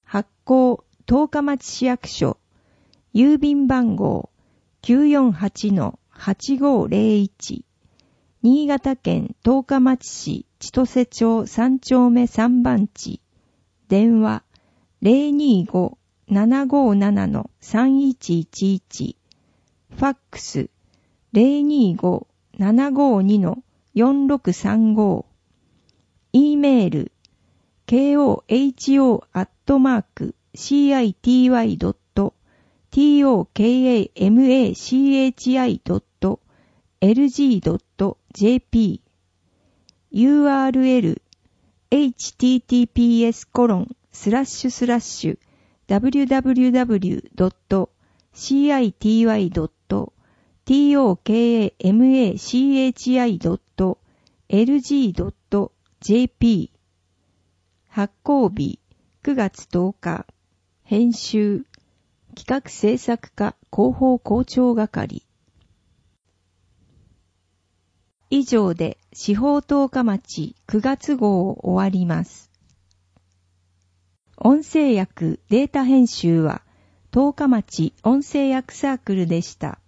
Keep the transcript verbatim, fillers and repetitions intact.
発行十日町市役所、郵便番号 きゅうよんはちのはちごーぜろいち、新潟県十日町市千歳町さん丁目さん番地、電話 ゼロにーごーななごーななのさんいちいちいち、ファックス ゼロにーごーななごーにのよんろくさんご、E メール ケーオーエイチオー アットマーク シーアイティーワイ ドット トクマチ ドット エルジー ドット ジェーピー ユーアールエル エイチティーティーピーエス コロン スラッシュスラッシュ ダブリュダブリュダブリュ ドット シーアイティーワイ ドット トクマチ ドット エルジー ドット ジェーピー 発行日くがつとおか、編集企画制作課広報校長係。以上で司法十日町くがつ号を終わります。音声訳データ編集は十日町音声訳サークルでした。